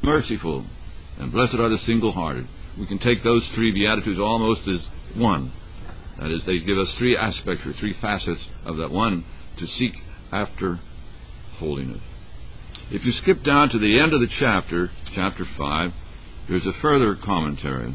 merciful, and blessed are the single-hearted. We can take those three Beatitudes almost as one. That is, they give us three aspects or three facets of that one, to seek after holiness. If you skip down to the end of the chapter, chapter 5, there's a further commentary.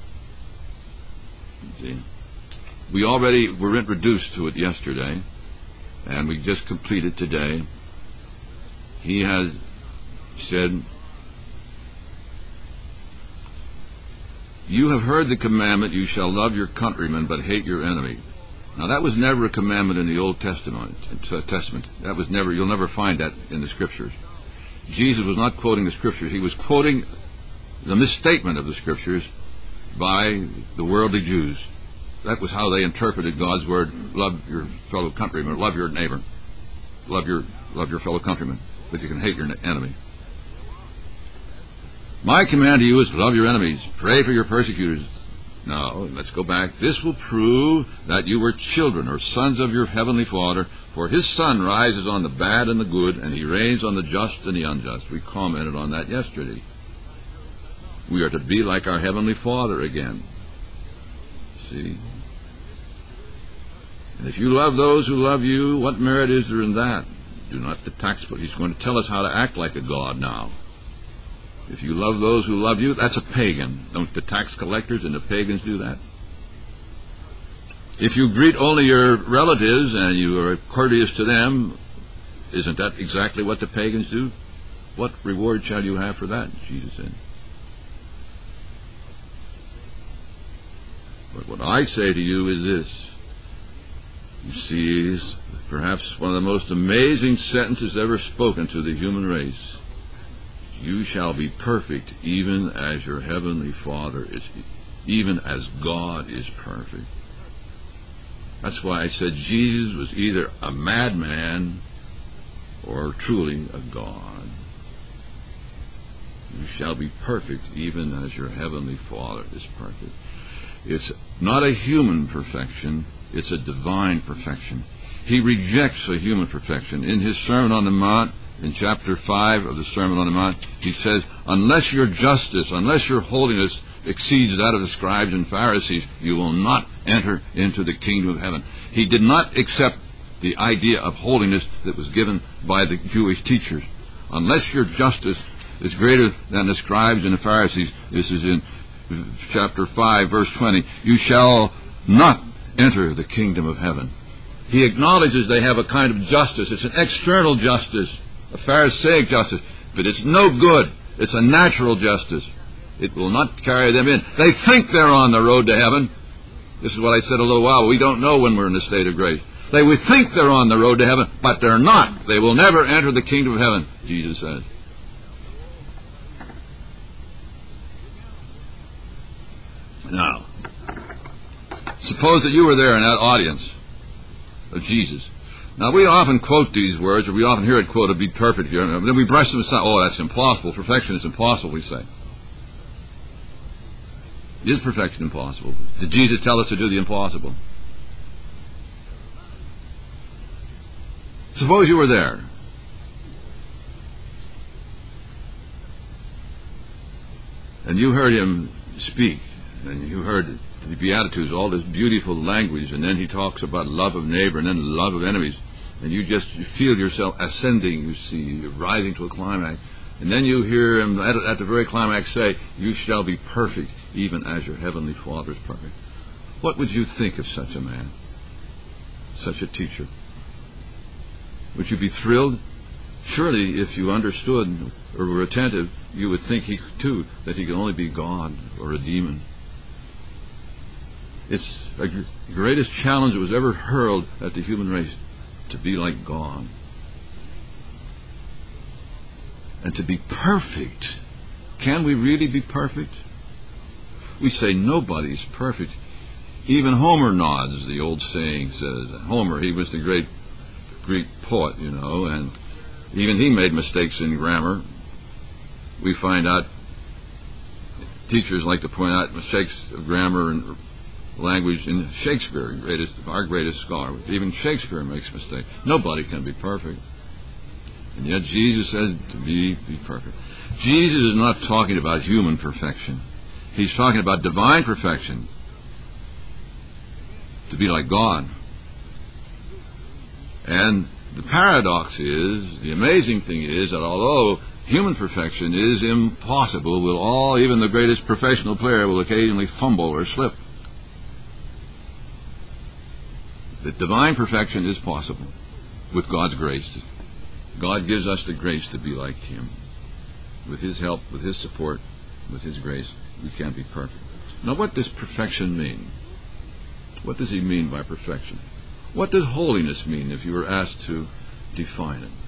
See? We already were introduced to it yesterday, and we just completed today. He has said, "You have heard the commandment, you shall love your countrymen but hate your enemy." Now that was never a commandment in the Old Testament. That was never. You'll never find that in the Scriptures. Jesus was not quoting the Scriptures. He was quoting the misstatement of the Scriptures by the worldly Jews. That was how they interpreted God's word: love your fellow countrymen, love your neighbor, love your fellow countrymen, but you can hate your enemy. My command to you is love your enemies, pray for your persecutors. No, let's go back. This will prove that you were children or sons of your heavenly Father, for his sun rises on the bad and the good, and he rains on the just and the unjust. We commented on that yesterday. We are to be like our heavenly Father again. See? And if you love those who love you, what merit is there in that? Do not the tax, but he's going to tell us how to act like a God now. If you love those who love you, that's a pagan. Don't the tax collectors and the pagans do that? If you greet only your relatives and you are courteous to them, isn't that exactly what the pagans do? What reward shall you have for that? Jesus said. But what I say to you is this. You see, is perhaps one of the most amazing sentences ever spoken to the human race. You shall be perfect even as your heavenly Father is, even as God is perfect. That's why I said Jesus was either a madman or truly a God. You shall be perfect even as your heavenly Father is perfect. It's not a human perfection, it's a divine perfection. He rejects a human perfection. In his Sermon on the Mount, in chapter 5 of the Sermon on the Mount, he says, unless your justice, unless your holiness exceeds that of the scribes and Pharisees, you will not enter into the kingdom of heaven. He did not accept the idea of holiness that was given by the Jewish teachers. Unless your justice is greater than the scribes and the Pharisees, this is in chapter 5, verse 20, you shall not enter the kingdom of heaven. He acknowledges they have a kind of justice. It's an external justice, a Pharisaic justice, but it's no good. It's a natural justice. It will not carry them in. They think they're on the road to heaven. This is what I said a little while. We don't know when we're in the state of grace. They would think they're on the road to heaven, but they're not. They will never enter the kingdom of heaven, Jesus says. Now, suppose that you were there in that audience of Jesus. Now, we often quote these words, or we often hear it quoted, be perfect here, and then we brush them aside. Oh, that's impossible. Perfection is impossible, we say. Is perfection impossible? Did Jesus tell us to do the impossible? Suppose you were there. And you heard him speak, and you heard the Beatitudes, all this beautiful language, and then he talks about love of neighbor and then love of enemies, and you feel yourself ascending, you see, rising to a climax, and then you hear him at the very climax say, you shall be perfect even as your heavenly Father is perfect. What would you think of such a man, such a teacher? Would you be thrilled? Surely if you understood or were attentive, you would think that he could only be God or a demon. It's the greatest challenge that was ever hurled at the human race, to be like God. And to be perfect. Can we really be perfect? We say nobody's perfect. Even Homer nods, the old saying says. Homer, he was the great Greek poet, and even he made mistakes in grammar. We find out, teachers like to point out mistakes of grammar and language in Shakespeare, our greatest scholar. Even Shakespeare makes mistakes. Nobody can be perfect. And yet Jesus said to be perfect. Jesus is not talking about human perfection. He's talking about divine perfection. To be like God. And the paradox is, the amazing thing is, that although human perfection is impossible, even the greatest professional player will occasionally fumble or slip. That divine perfection is possible with God's grace. God gives us the grace to be like Him. With His help, with His support, with His grace, we can be perfect. Now, what does perfection mean? What does He mean by perfection? What does holiness mean if you were asked to define it?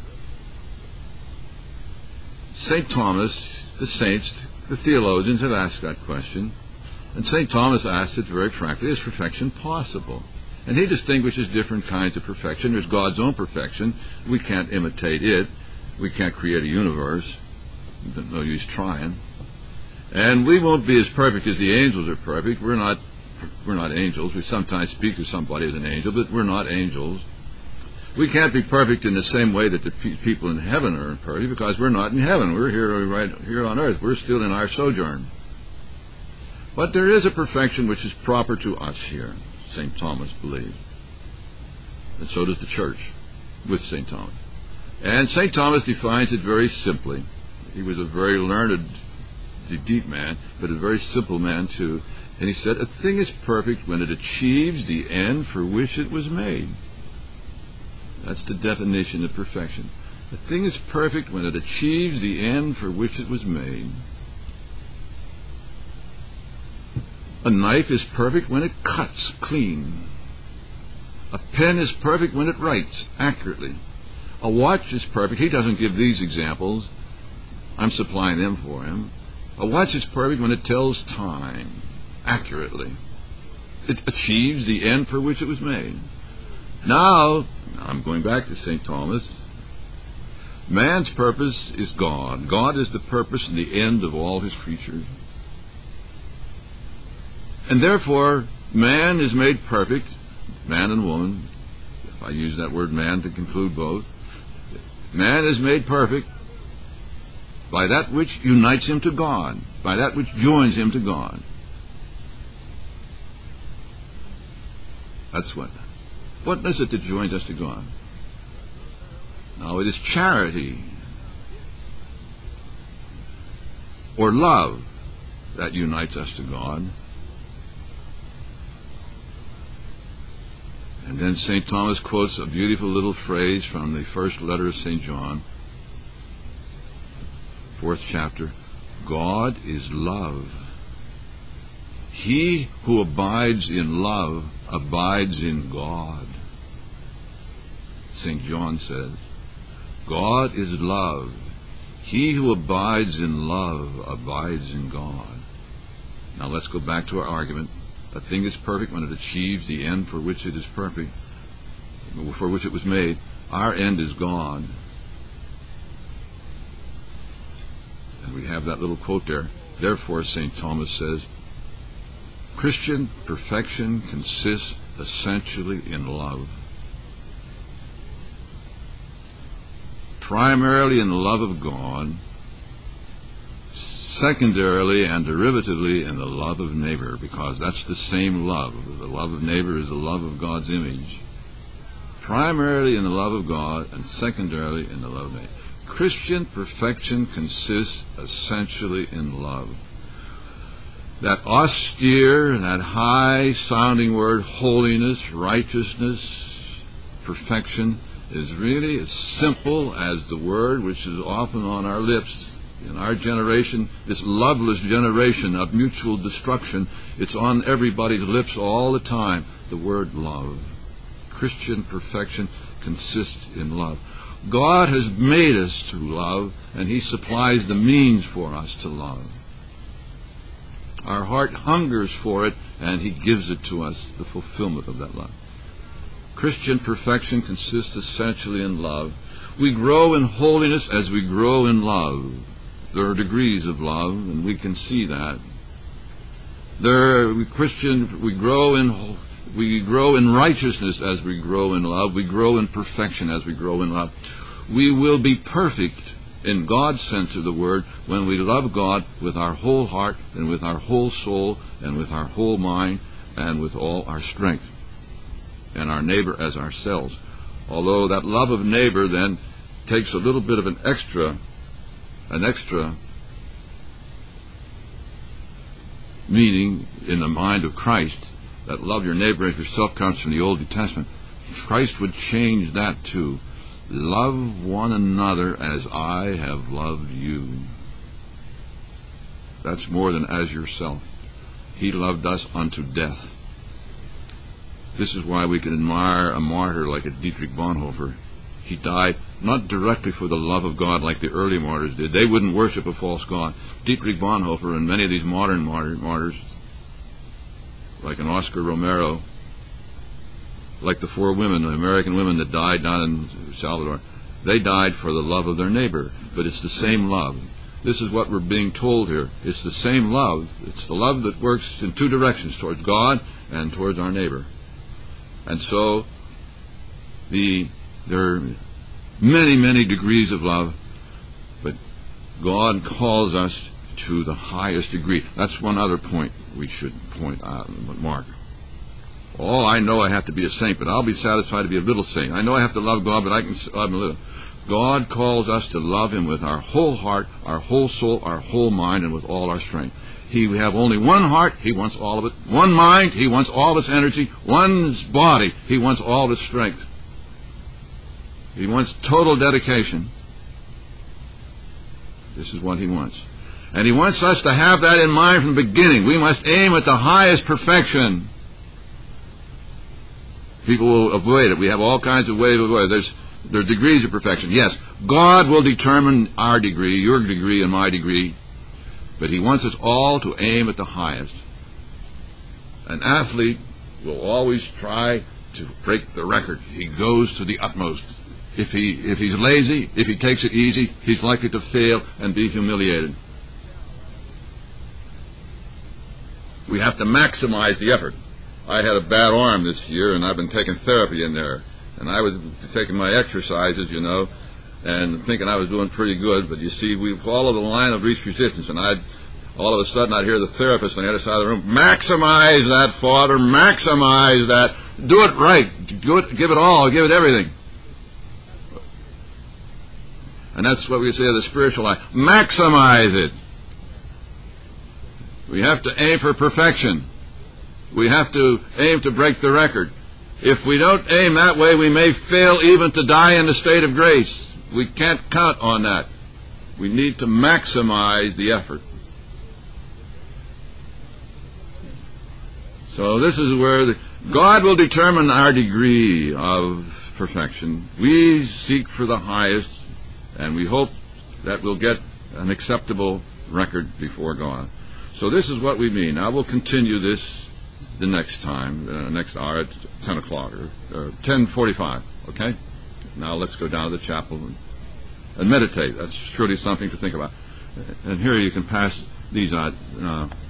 St. Thomas, the saints, the theologians have asked that question. And St. Thomas asked it very frankly, is perfection possible? And he distinguishes different kinds of perfection. There's God's own perfection. We can't imitate it. We can't create a universe. No use trying. And we won't be as perfect as the angels are perfect. We're not angels. We sometimes speak to somebody as an angel, but we're not angels. We can't be perfect in the same way that the people in heaven are perfect, because we're not in heaven. We're here right here on earth. We're still in our sojourn. But there is a perfection which is proper to us here, St. Thomas believed. And so does the church with St. Thomas. And St. Thomas defines it very simply. He was a very learned, deep man, but a very simple man too. And he said, a thing is perfect when it achieves the end for which it was made. That's the definition of perfection. A thing is perfect when it achieves the end for which it was made. A knife is perfect when it cuts clean. A pen is perfect when it writes accurately. A watch is perfect. He doesn't give these examples. I'm supplying them for him. A watch is perfect when it tells time accurately. It achieves the end for which it was made. Now, I'm going back to St. Thomas. Man's purpose is God. God is the purpose and the end of all His creatures. And therefore, man is made perfect, man and woman. If I use that word man to conclude both. Man is made perfect by that which unites him to God, by that which joins him to God. That's what. What is it that joins us to God? Now, it is charity or love that unites us to God. And then St. Thomas quotes a beautiful little phrase from the first letter of St. John, 4th chapter. God is love. He who abides in love abides in God. St. John says, God is love. He who abides in love abides in God. Now let's go back to our argument. A thing is perfect when it achieves the end for which it is perfect, for which it was made. Our end is God. And we have that little quote there. Therefore, St. Thomas says, Christian perfection consists essentially in love. Primarily in the love of God, secondarily and derivatively in the love of neighbor, because that's the same love. The love of neighbor is the love of God's image. Primarily in the love of God and secondarily in the love of neighbor. Christian perfection consists essentially in love. That austere, that high-sounding word, holiness, righteousness, perfection, is really as simple as the word which is often on our lips. In our generation, this loveless generation of mutual destruction, it's on everybody's lips all the time, the word love. Christian perfection consists in love. God has made us to love, and He supplies the means for us to love. Our heart hungers for it, and He gives it to us, the fulfillment of that love. Christian perfection consists essentially in love. We grow in holiness as we grow in love. There are degrees of love, and we can see that. We grow in righteousness as we grow in love. We grow in perfection as we grow in love. We will be perfect in God's sense of the word when we love God with our whole heart and with our whole soul and with our whole mind and with all our strength, and our neighbor as ourselves. Although that love of neighbor then takes a little bit of an extra meaning in the mind of Christ. That love your neighbor as yourself comes from the Old Testament. Christ would change that to love one another as I have loved you. That's more than as yourself. He loved us unto death. This is why we can admire a martyr like a Dietrich Bonhoeffer. He died not directly for the love of God like the early martyrs did. They wouldn't worship a false god. Dietrich Bonhoeffer and many of these modern martyrs, like an Oscar Romero, like the 4 women, the American women that died down in Salvador, they died for the love of their neighbor. But it's the same love. This is what we're being told here. It's the same love. It's the love that works in 2 directions, towards God and towards our neighbor. And so there are many, many degrees of love, but God calls us to the highest degree. That's one other point we should point out and mark. Oh, I know I have to be a saint, but I'll be satisfied to be a little saint. I know I have to love God, but I can love Him a little. God calls us to love Him with our whole heart, our whole soul, our whole mind, and with all our strength. We have only one heart, He wants all of it. One mind, He wants all of its energy. One body, He wants all of its strength. He wants total dedication. This is what He wants. And He wants us to have that in mind from the beginning. We must aim at the highest perfection. People will avoid it. We have all kinds of ways to avoid it. There are degrees of perfection. Yes, God will determine our degree, your degree, and my degree. But He wants us all to aim at the highest. An athlete will always try to break the record. He goes to the utmost. If he's lazy, if he takes it easy, he's likely to fail and be humiliated. We have to maximize the effort. I had a bad arm this year, and I've been taking therapy in there. And I was taking my exercises, and thinking I was doing pretty good. But you see, we follow the line of least resistance, and all of a sudden I'd hear the therapist on the other side of the room, maximize that, Father, maximize that. Do it right. Do it, give it all, give it everything. And that's what we say of the spiritual life. Maximize it. We have to aim for perfection. We have to aim to break the record. If we don't aim that way, we may fail even to die in the state of grace. We can't count on that. We need to maximize the effort. So this is where God will determine our degree of perfection. We seek for the highest, and we hope that we'll get an acceptable record before God. So this is what we mean. Now we'll continue this the next time, next hour at 10 o'clock, or 10:45, okay? Now let's go down to the chapel and meditate. That's surely something to think about. And here you can pass these out.